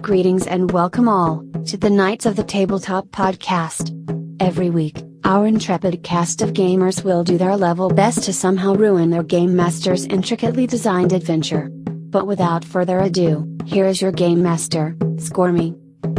Greetings and welcome all to the Knights of the Tabletop podcast. Every week, our intrepid cast of gamers will do their level best to somehow ruin their game master's intricately designed adventure. But without further ado, here is your game master, Skormy.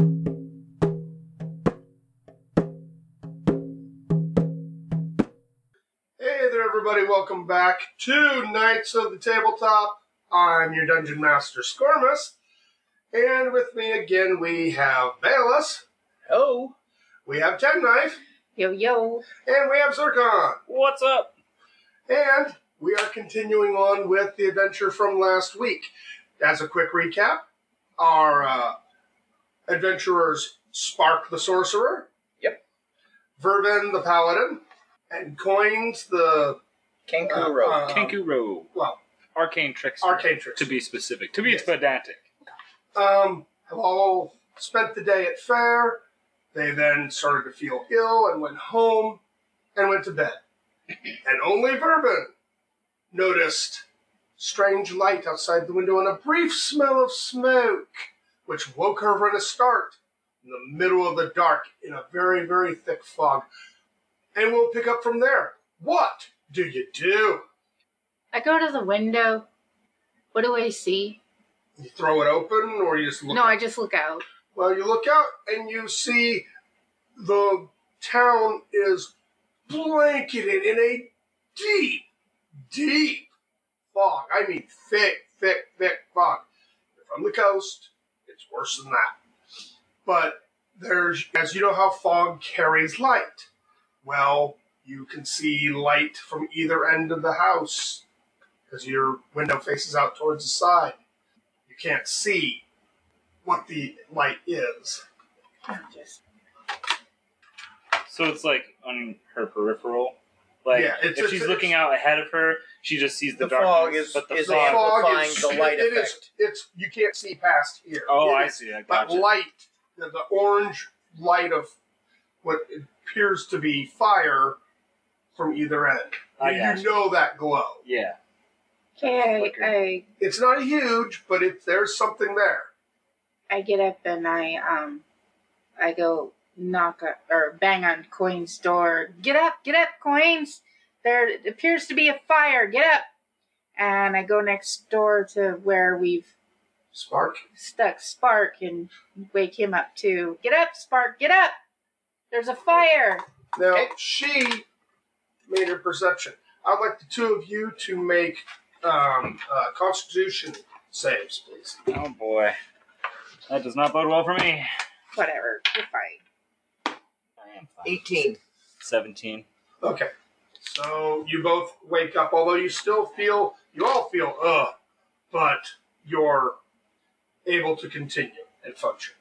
Hey there everybody, welcome back to Knights of the Tabletop. I'm your Dungeon Master, Skormus. And with me again we have Bayless. Hello. We have Ten Knife. Yo, yo. And we have Zircon. What's up? And we are continuing on with the adventure from last week. As a quick recap, our adventurers Spark the Sorcerer. Yep. Verben the Paladin. And Coins the... Kankuro. Kankuro. Well, Arcane Trickster. Arcane Trickster. To be specific. To be Yes. pedantic. Have all spent the day at fair. They then started to feel ill and went home and went to bed. And only Verben noticed strange light outside the window and a brief smell of smoke, which woke her in a start in the middle of the dark in a very, very thick fog. And we'll pick up from there. What do you do? I go to the window. What do I see? You throw it open or you just look No, out? I just look out. Well, you look out and you see the town is blanketed in a deep, deep fog. I mean thick, thick, thick fog. You're from the coast. It's worse than that. But there's, as you know how fog carries light. Well, you can see light from either end of the house because your window faces out towards the side. You can't see what the light is. So it's like on her peripheral. Like, Yeah, if she's looking out ahead of her, she just sees the darkness. fog is- but the is fog... amplifying the light it effect. is, it's you can't see past here. Oh, It I is see. I that gotcha. light, the orange light of what appears to be fire from either end. I You gotcha. know that glow. Yeah. Okay, It's not huge, but there's something there. I get up and I go knock or bang on Coin's door. Get up, Coins! There appears to be a fire. Get up! And I go next door to where we've Spark. stuck Spark and wake him up too. Get up, Spark! Get up! There's a fire. Now, Okay. she made her perception. I'd like the two of you to make Constitution saves, please. Oh, boy. That does not bode well for me. Whatever, you're fine. I am fine. 18. 17. Okay. So you both wake up, although you all feel, but you're able to continue and function.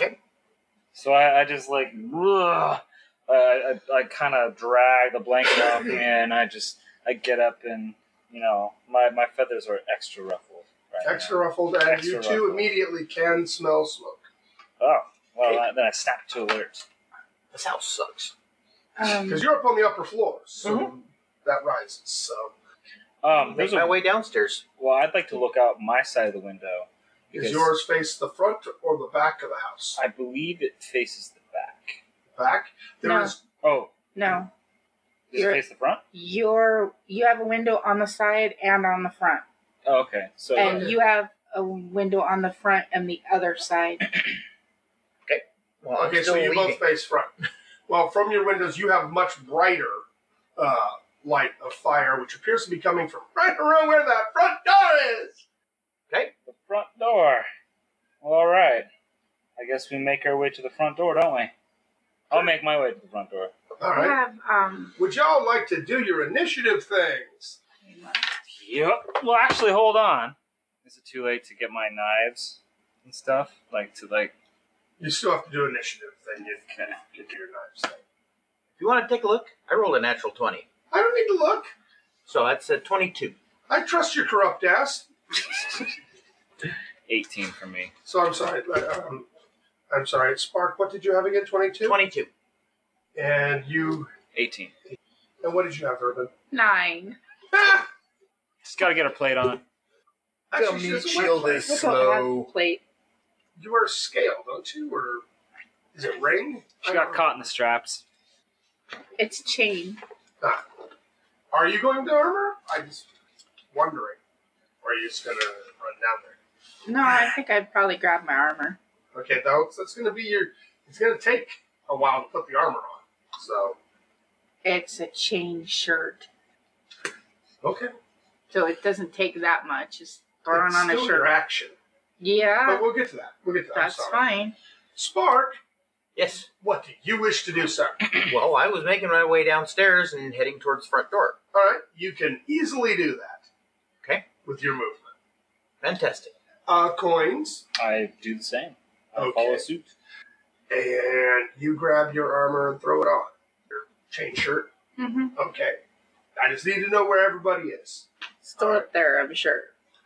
So I just like, ugh. I kind of drag the blanket off me, and I get up, and my feathers are extra ruffled. Right Extra now. ruffled, and Extra you two ruffled. immediately can smell smoke. Oh, well, then I snap to alert. This house sucks. Because you're up on the upper floor, so that rises. So Make my way downstairs. Well, I'd like to look out my side of the window. does yours face the front or the back of the house? I believe it faces the back. Back? No. Oh, No. does it face the front? You have a window on the side and on the front. Oh, okay. So And you have a window on the front and the other side. Well, I'm Okay, so still you leaving. both face front. Well, from your windows, you have much brighter light of fire, which appears to be coming from right around where that front door is. the front door. All right. I guess we make our way to the front door, don't we? I'll make my way to the front door. All I right. have Would y'all like to do your initiative things? Yep. Well, actually, hold on. Is it too late to get my knives and stuff? You still have to do initiative, then you can get to your knives thing. If you want to take a look, I rolled a natural 20. I don't need to look. So that's a 22. I trust your corrupt ass. 18 for me. So I'm sorry. I'm sorry. Spark, what did you have again? 22? 22. And you... 18. And what did you have, Urban? 9. Ah! Just gotta get a plate on. Actually, she doesn't wear shield plates. is Look how it has slow. a plate. You wear a scale, don't you? Or is it ring? She got caught in the straps. It's chain. Are you going to armor? I'm just wondering. Or are you just going to run down there? No, I think I'd probably grab my armor. Okay, that's going to be your... It's going to take a while to put the armor on. So... It's a chain shirt. Okay. So it doesn't take that much. Just throwing on a still shirt. your action. Yeah. But we'll get to that. That's fine. Spark, Yes. what do you wish to do, sir? Well, I was making my way downstairs and heading towards the front door. All right, you can easily do that. Okay. With your movement. Fantastic. Coins. I do the same. I Okay. follow suit. And you grab your armor and throw it on. Your chain shirt. Mm-hmm. Okay. I just need to know where everybody is. Still up there, I'm sure.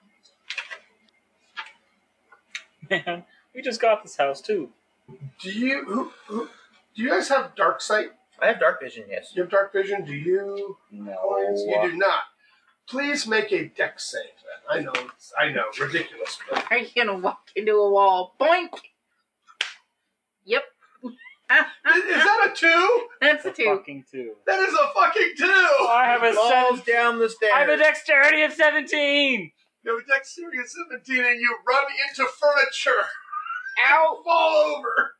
Man, we just got this house too. Do you do you guys have dark sight? I have dark vision, yes. You have dark vision? Do you? No. Coins? You do not. Please make a dex save then. I know, ridiculous. But Are you gonna walk into a wall? Boink! Yep. is that a 2? That's a 2. Fucking 2. That is a fucking 2! I have a Falls down the stairs. I have a dexterity of 17. You have a dexterity of 17 and you run into furniture. Ow! Fall over.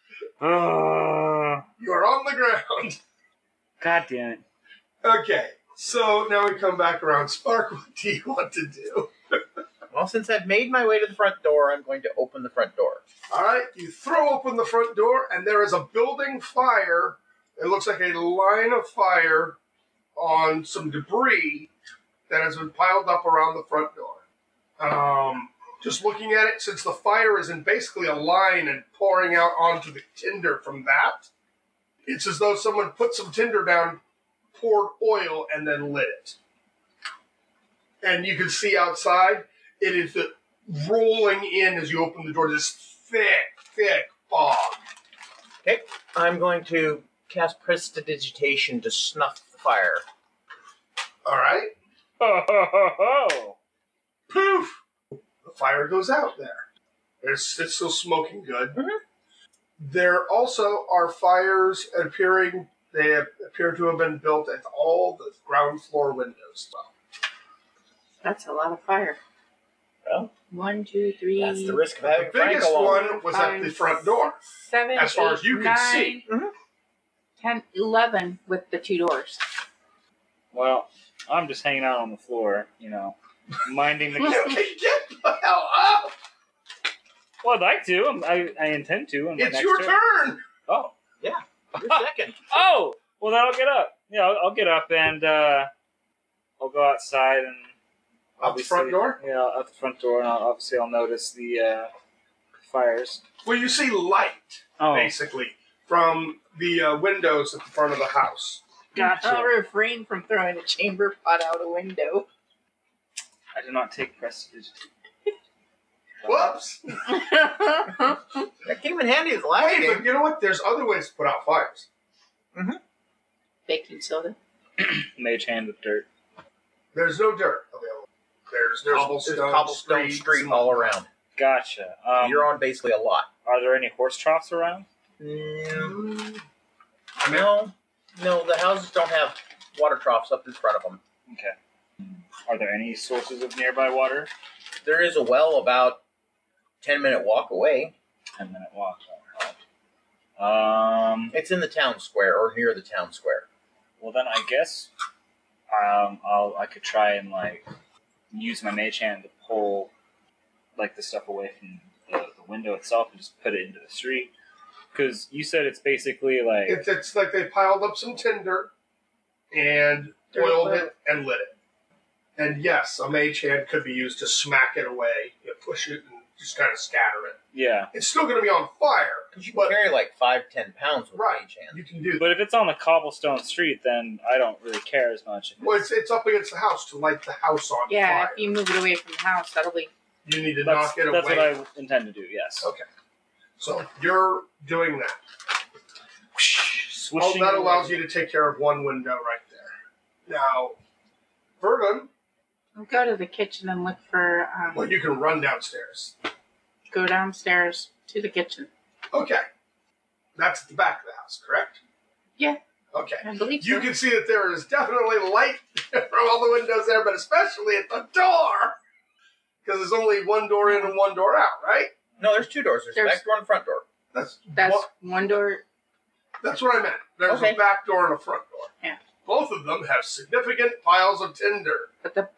You are on the ground. God damn it. Okay, so now we come back around. Spark, what do you want to do? Well, since I've made my way to the front door, I'm going to open the front door. All right, you throw open the front door, and there is a building fire. It looks like a line of fire on some debris that has been piled up around the front door. Just looking at it, since the fire is in basically a line and pouring out onto the tinder from that, it's as though someone put some tinder down, poured oil, and then lit it. And you can see outside, it is rolling in as you open the door, this thick fog. Okay, I'm going to cast Prestidigitation to snuff the fire. All right. Ho, ho, ho, ho. Poof! The fire goes out there. It's still smoking good. Mhm. There also are fires appearing. They appear to have been built at all the ground floor windows. That's a lot of fire. Well, 1, 2, 3. that's the risk of The having Frank biggest along. one was at the front door. 7, as far 8, as you can 9, see. 10, 11 with the 2 doors. Well, I'm just hanging out on the floor, minding the... You can get the hell up! Well, I'd like to. I intend to. It's your turn! Oh. You're second. Oh! Well, then I'll get up. Yeah, I'll get up and I'll go outside and... Out the front door? Yeah, out the front door, and I'll notice the fires. Well, you see light, Oh. basically, from the windows at the front of the house. Gotcha. I'll refrain from throwing a chamber pot out a window. I do not take prestidigitation. Whoops! That came in handy as a last Hey, game. but you know what? There's other ways to put out fires. Baking soda. Mage hand with dirt. There's no dirt available. There's There's cobblestone street and all around. Gotcha. You're on basically a lot. Are there any horse troughs around? No, the houses don't have water troughs up in front of them. Okay. Are there any sources of nearby water? There is a well about 10-minute walk away. 10-minute walk. It's in the town square or near the town square. Well, then I guess I could try and use my mage hand to pull the stuff away from the window itself and just put it into the street. Because you said it's basically It's like they piled up some tinder and oiled it and lit it. And yes, a mage hand could be used to smack it away. You push it and just kind of scatter it. yeah. It's still going to be on fire. Because you can But- carry 5-10 pounds with Right. mage hand. You can do that. But if it's on the cobblestone street, then I don't really care as much. Well, it's up against the house to light the house on Yeah, fire. if you move it away from the house, that'll be... You need to That's knock it away. what I intend to do, yes. Okay. So you're doing that. Swishing That allows you to take care of one window right there. Now, Verdun, I'll go to the kitchen and look for... well, you can run downstairs. go downstairs to the kitchen. Okay. That's at the back of the house, correct? Yeah. Okay. I believe so. You can see that there is definitely light from all the windows there, but especially at the door. Because there's only one door in and one door out, right? No, there's two doors. There's the back door and front door. That's one door. That's what I meant. There's Okay. a back door and a front door. Yeah. Both of them have significant piles of tinder. But the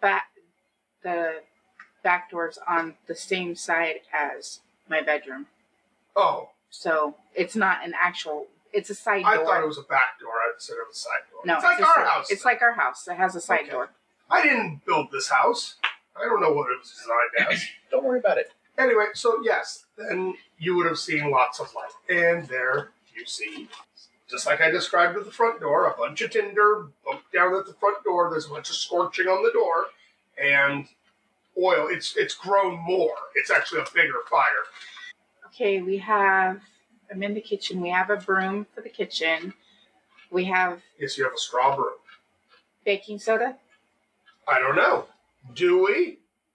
back door's on the same side as my bedroom. Oh, So it's not an actual, it's a side I door. thought it was a back door instead of a side door. No, it's like a our side- house. It's then. like our house. It has a side Okay. door. I didn't build this house. I don't know what it was designed as. Don't worry about it. Anyway, so yes, then you would have seen lots of light. And there you see, just like I described with the front door, a bunch of tinder bumped down at the front door. There's a bunch of scorching on the door. And oil. It's grown more. It's actually a bigger fire. Okay, I'm in the kitchen. We have a broom for the kitchen. We have Yes, you have a straw broom. baking soda. I don't know. Do we?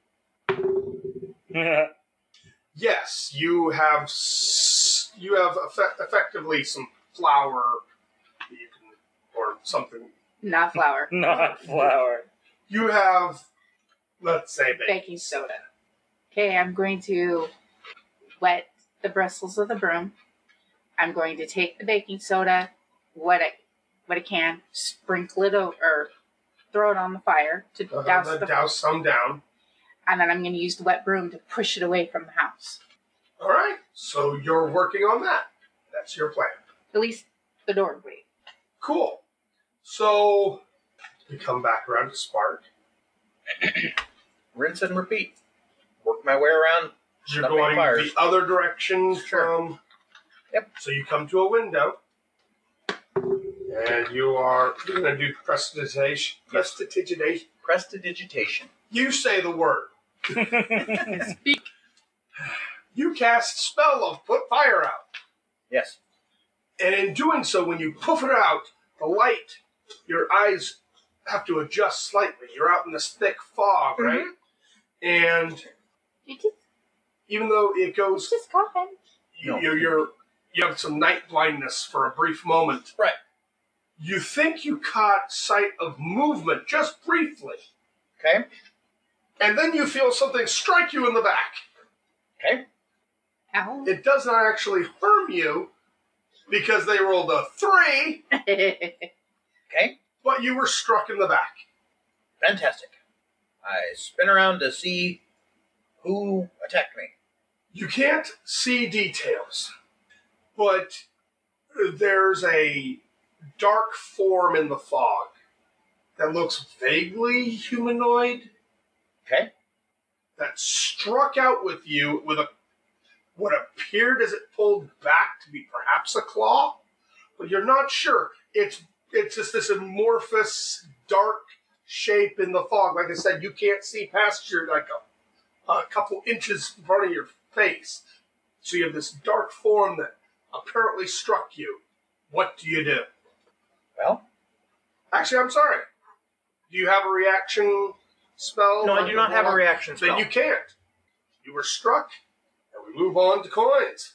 Yes, you have effectively some flour that you can, or something. Not flour. Not flour. You have, let's say, Baking soda. Okay, I'm going to wet the bristles of the broom. I'm going to take the baking soda, wet I can, sprinkle it over, or throw it on the fire to douse some down. and then I'm going to use the wet broom to push it away from the house. All right, so you're working on that. That's your plan. At least the doorway. Cool. So we come back around to Spark. Rinse and repeat. Work my way around. You're Snuffing going fires. the other direction Sure. from. Yep. So you come to a window, and you're going to do prestidigitation. Prestidigitation. Prestidigitation. You say the word. Speak. You cast spell of put fire out, Yes. and in doing so, when you poof it out, the light, your eyes have to adjust slightly. You're out in this thick fog, right? And even though it goes, Just coughing. you have some night blindness for a brief moment. Right. You think you caught sight of movement just briefly, Okay. and then you feel something strike you in the back. Okay. Ow. It does not actually harm you because they rolled a 3, Okay. but you were struck in the back. Fantastic. I spin around to see who attacked me. You can't see details, but there's a dark form in the fog that looks vaguely humanoid Okay. that struck out with you with what appeared as it pulled back to be perhaps a claw, but you're not sure. It's just this amorphous dark shape in the fog. Like I said, you can't see past your a couple inches in front of your face. So you have this dark form that apparently struck you. What do you do? Well, Actually, I'm sorry. Do you have a reaction spell? no, I do not have a reaction spell. Then you can't. You were struck, and we move on to coins.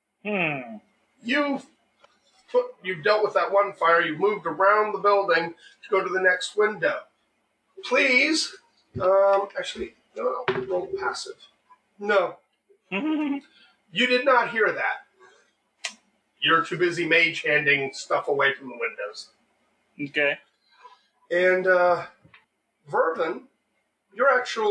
You've dealt with that one fire. You've moved around the building to go to the next window. Please, actually, no, roll passive. No, you did not hear that. You're too busy mage handing stuff away from the windows. Okay. And Vervin, you're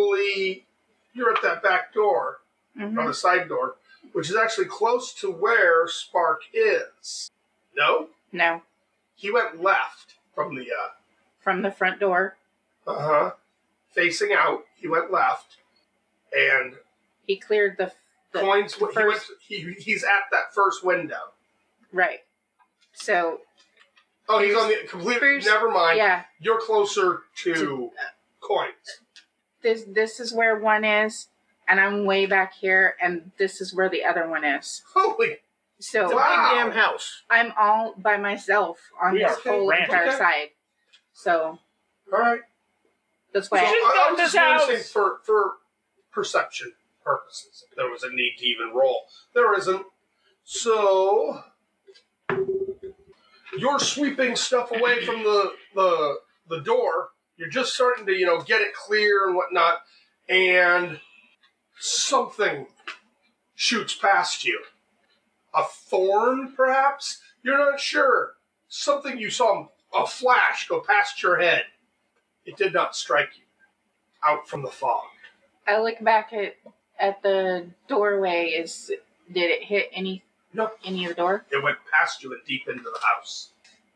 at that back door, or the side door, which is actually close to where Spark is. No? No. He went left from the, From the front door. facing out. He went left. And He cleared the coins, first. he's at that first window. Right. So, Oh, he's on the complete, First- never mind. yeah. You're closer to coins. This is where one is, and I'm way back here, and this is where the other one is. Holy, So, It's a Wow. big damn house. I'm all by myself on We this are whole frantic. entire Okay. side. So, all right. that's So why I was this just noticing house. for perception purposes. If there was a need to even roll, there isn't. So you're sweeping stuff away from the door. You're just starting to, get it clear and whatnot, and something shoots past you. A thorn, perhaps? You're not sure. Something you saw a flash go past your head. It did not strike you out from the fog. I look back at the doorway. Did it hit any No. of the door? It went past you and deep into the house.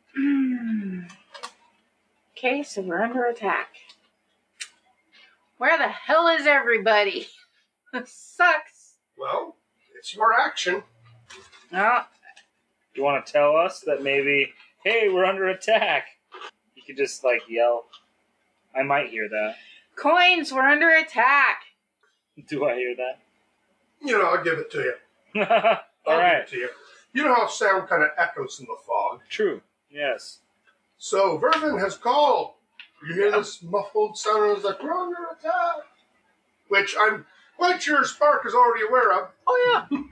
Okay, so we're under attack. Where the hell is everybody? This sucks. Well, it's your action. Oh, You want to tell us that maybe, hey, we're under attack? You could just, yell. I might hear that. coins, we're under attack. Do I hear that? I'll give it to you. All I'll right. give it to you. You know how sound kind of echoes in the fog. True. Yes. So, Vervin has called. You hear this muffled sound as like, we're under attack. Which I'm quite sure Spark is already aware of. Oh, yeah.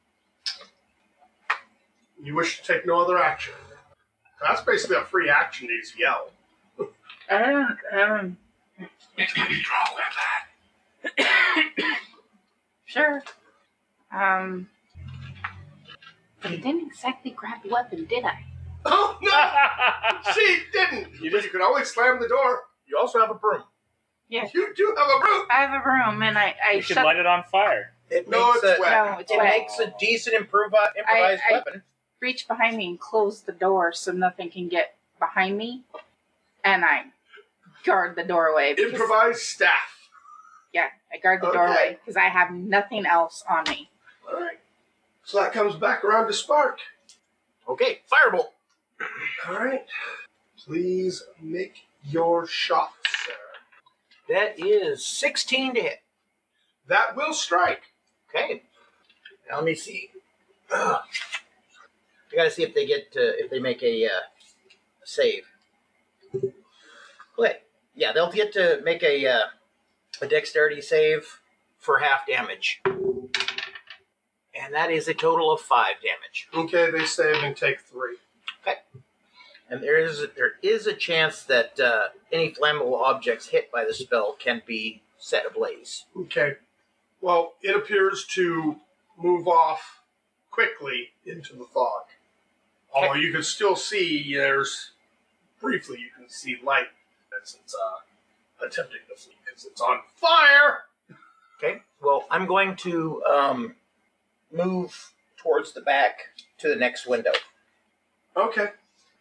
You wish to take no other action. That's basically a free action to just yell. There's nothing wrong with that. Sure. But I didn't exactly grab the weapon, did I? Oh, no! She didn't! You could always slam the door. You also have a broom. Yeah. You do have a broom! I have a broom, and I You should shut... light it on fire. It No, makes it's a, wet. No, it's it wet. makes a decent improvised I- weapon. Reach behind me and close the door so nothing can get behind me. And I guard the doorway. because- Improvised staff. Yeah, I guard the Okay. doorway because I have nothing else on me. All right. So that comes back around to Spark. Okay, firebolt. All right. Please make your shot, sir. That is 16 to hit. That will strike. Okay. Now let me see. I gotta see if they if they make a save. Okay. Yeah, they'll get to make a dexterity save for half damage. And that is a total of 5 damage. Okay, they save and take 3. And there is a chance that any flammable objects hit by the spell can be set ablaze. Okay. Well, it appears to move off quickly into the fog. Although you can still see, briefly you can see light as it's attempting to flee because it's on fire. Okay. Well, I'm going to move towards the back to the next window. Okay.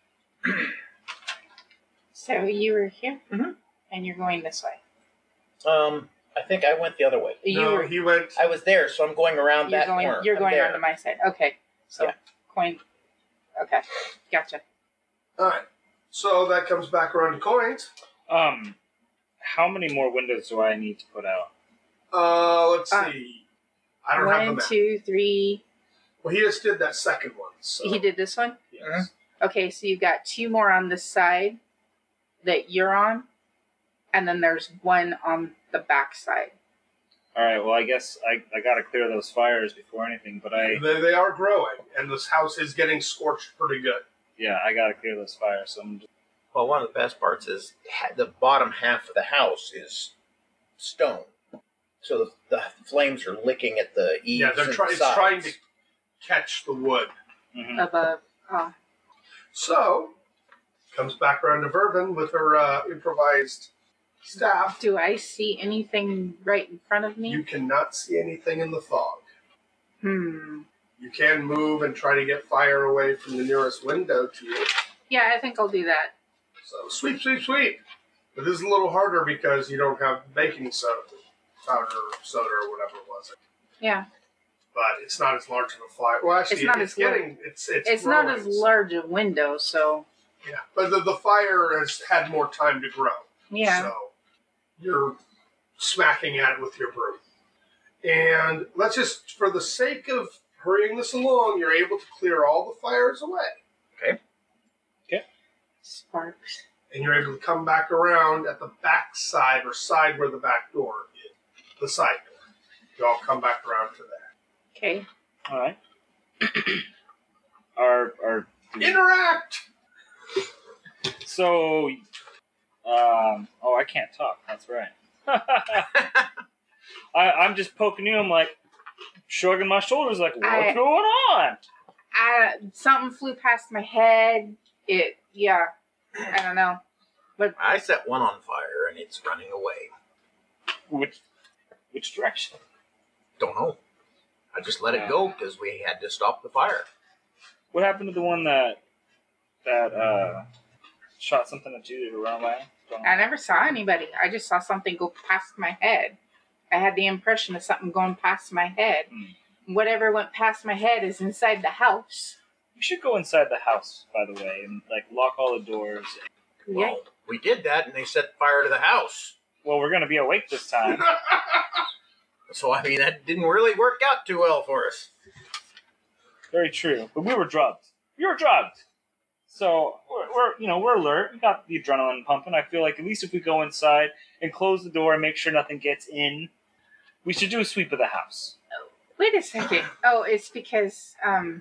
So you were here, Mhm. and you're going this way. I think I went the other way. No, he went. I was there, so I'm going around that corner. You're I'm going there. onto my side. Okay. So Yeah. coin. Okay, gotcha. All right. So that comes back around to coins. How many more windows do I need to put out? Let's see. I don't have the 1, map. 2, 3. Well, he just did that second one. So. He did this one. Yes. Okay, so you've got 2 more on this side that you're on, and then there's 1 on the back side. All right. Well, I guess I got to clear those fires before anything. But They are growing, and this house is getting scorched pretty good. I got to clear those fires. So I'm just, Well, one of the best parts is the bottom half of the house is stone. So the flames are licking at the eaves Yeah, they're and it's sides. trying to catch the wood. mhm. Above. So, comes back around to Vervin with her improvised staff. Do I see anything right in front of me? You cannot see anything in the fog. You can move and try to get fire away from the nearest window to you. Yeah, I think I'll do that. So, sweep, sweep, sweep. But this is a little harder because you don't have baking soda, powder, soda, or whatever it was. Yeah. But it's not as large of a fire. Well, actually, It's not it's as large. getting it's not growing, as so- large a window, so Yeah, but the fire has had more time to grow. yeah. So you're smacking at it with your broom. And let's just, for the sake of hurrying this along, you're able to clear all the fires away. Sparks. And you're able to come back around at the back side or side where the back door is. The side door. I'll come back around to that. Okay. All right. Our Interact! So, oh, I can't talk. That's right. I'm just poking you. I'm like shrugging my shoulders, like, what's going on? Something flew past my head. I don't know. But I set one on fire and it's running away. Which direction? Don't know. I just let it go because we had to stop the fire. What happened to the one that shot something at you to run away? I never saw anybody. I just saw something go past my head. I had the impression of something going past my head. Whatever went past my head is inside the house. You should go inside the house, by the way, and like lock all the doors. Well, we did that and they set fire to the house. Well, we're going to be awake this time. So, I mean, that didn't really work out too well for us. Very true. But we were drugged. You were drugged. So we're alert. We got the adrenaline pumping. I feel like at least if we go inside and close the door and make sure nothing gets in, we should do a sweep of the house. Wait a second. Oh, it's because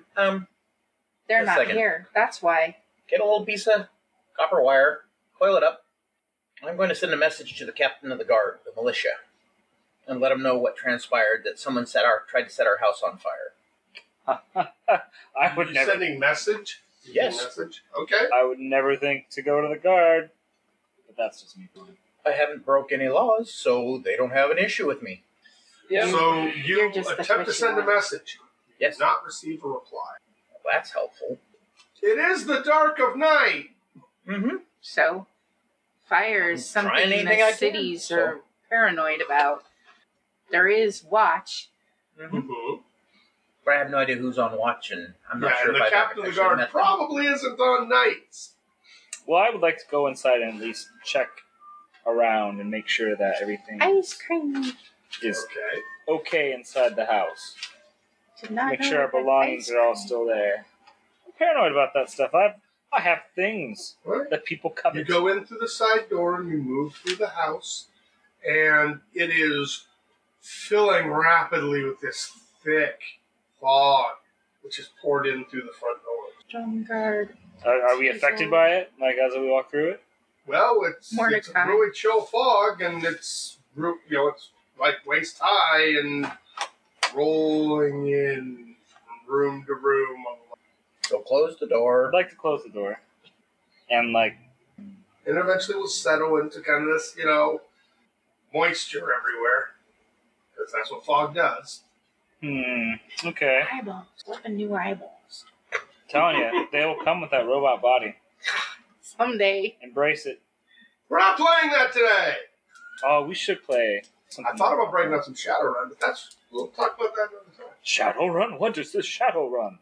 they're not here. That's why. Get a little piece of copper wire, coil it up. I'm going to send a message to the captain of the guard, the militia, and let him know what transpired, that someone tried to set our house on fire. I would never. Sending message? Yes. Message? Okay. I would never think to go to the guard, but that's just me. I haven't broke any laws, so they don't have an issue with me. Yeah. So you You're just attempt to send a message. You Yes. did not receive a reply. Well, that's helpful. It is the dark of night. Mm-hmm. So, fire is I'm trying something anything that I can, cities so. are paranoid about. There is watch. Mm-hmm. But I have no idea who's on watch, and I'm not Yeah, sure and if the I've captain of the actually guard met them. probably isn't on nights. Well, I would like to go inside and at least check around and make sure that everything Ice cream. is Okay. okay inside the house. Did not Make know sure our about belongings ice are all cream. still there. I'm paranoid about that stuff. I have things Right. that people You covet. go in through the side door and you move through the house, and it is filling rapidly with this thick fog, which is poured in through the front door. Drum guard. Are we affected by it? Like as we walk through it? Well, it's a Mordecai. really chill fog, and it's it's like waist high and rolling in from room to room. So close the I'd door. like to close the door. And like, And eventually we'll settle into kind of this, moisture everywhere. Because that's what fog does. okay. Eyeballs. Weapon new eyeballs. Telling you, they will come with that robot body. Someday. Embrace it. We're not playing that today! Oh, we should play something. I thought about breaking up some Shadowrun, but we'll talk about that another time. Shadowrun? What is this Shadowrun?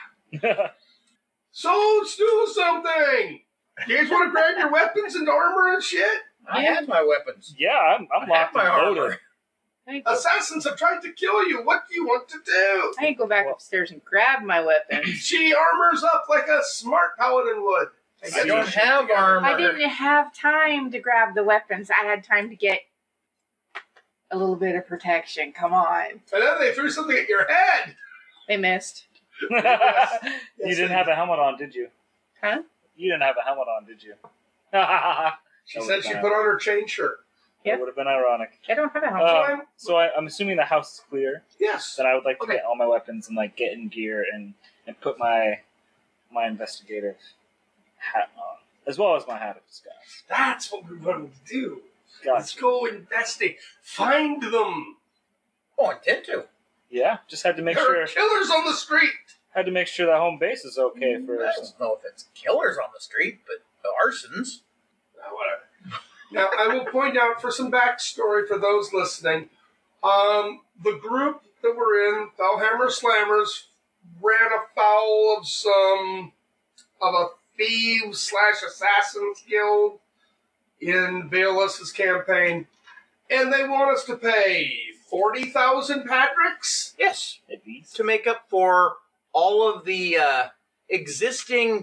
So let's do something! You guys want to grab your weapons and armor and shit? I had my weapons. Yeah, I'm I had locked my and loaded. armor. Assassins have tried to kill you. What do you want to do? I go back upstairs and grab my weapon. She armors up like a smart paladin would. I don't have armor. I didn't have time to grab the weapons. I had time to get a little bit of protection. Come on. And then they threw something at your head. They missed. You didn't have a helmet on, did you? Huh? You didn't have a helmet on, did you? She That said would've she been put on her chain shirt. Yep. That would have been ironic. I don't have a helmet. So I'm assuming the house is clear. Yes. Then I would like to Okay. get all my weapons and like get in gear and put my investigative hat on, as well as my hat of disguise. That's what we wanted to do. Let's Gotcha. go investigate. Find them. Oh, I intend to. Yeah, just had to make There sure are killers on the street. that home base is okay I first. don't know if it's killers on the street, but arsons. Whatever. Now, I will point out for some backstory for those listening. The group that we're in, Valhammer Slammers, ran afoul of a thieves/assassins guild in Veolus's campaign, and they want us to pay 40,000 Patricks. Yes. At least. To make up for all of the existing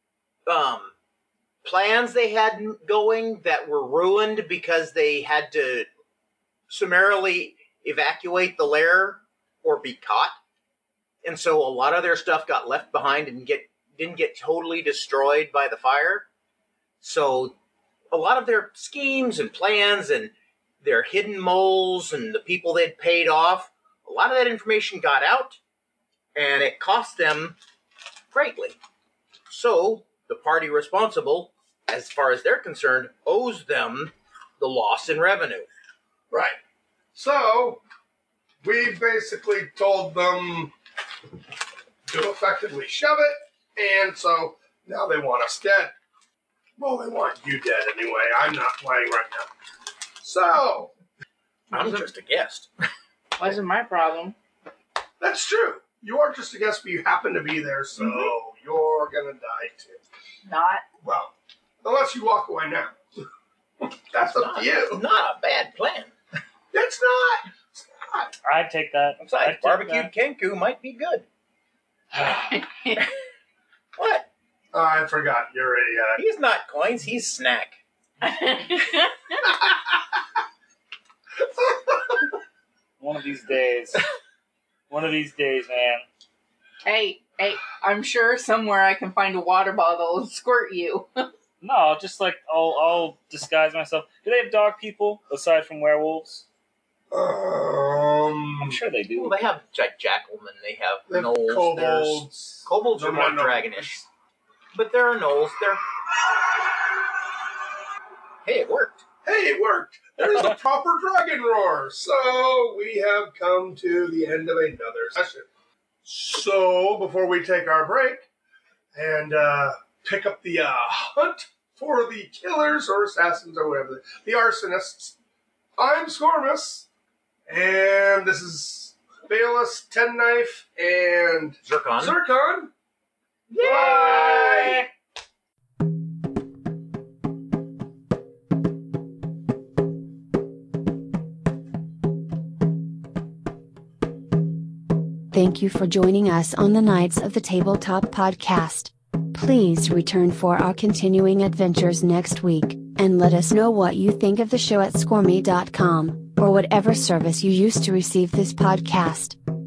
plans they had going that were ruined because they had to summarily evacuate the lair or be caught. And so a lot of their stuff got left behind and didn't get totally destroyed by the fire. So a lot of their schemes and plans and their hidden moles and the people they'd paid off, a lot of that information got out, and it cost them greatly. So the party responsible, as far as they're concerned, owes them the loss in revenue. Right. So we basically told them to effectively shove it, and so now they want us dead. Well, they want you dead anyway. I'm not playing right now. So, I'm just a guest. Wasn't my problem. that's true. You are just a guest, but you happen to be there, so you're gonna die too. Not. Well, unless you walk away now. That's up to you. Not a bad plan. It's not. It's not. I'd take that. Besides, barbecued kenku might be good. What? I forgot. You're a... He's not coins, he's snack. One of these days. One of these days, man. Hey, I'm sure somewhere I can find a water bottle and squirt you. No, just like I'll disguise myself. Do they have dog people aside from werewolves? I'm sure they do. Well, they have jackalmen, they have They have gnolls. kobolds. Kobolds are more dragonish. But there are gnolls. Hey, it worked. Hey, it worked. There's a proper dragon roar. So we have come to the end of another session. So before we take our break and pick up the hunt for the killers or assassins or whatever, the arsonists, I'm Scormus, and this is Bayless, Ten Knife, and Zircon. Zircon. Yay! Thank you for joining us on the Knights of the Tabletop podcast. Please return for our continuing adventures next week, and let us know what you think of the show at squirmy.com, or whatever service you use to receive this podcast.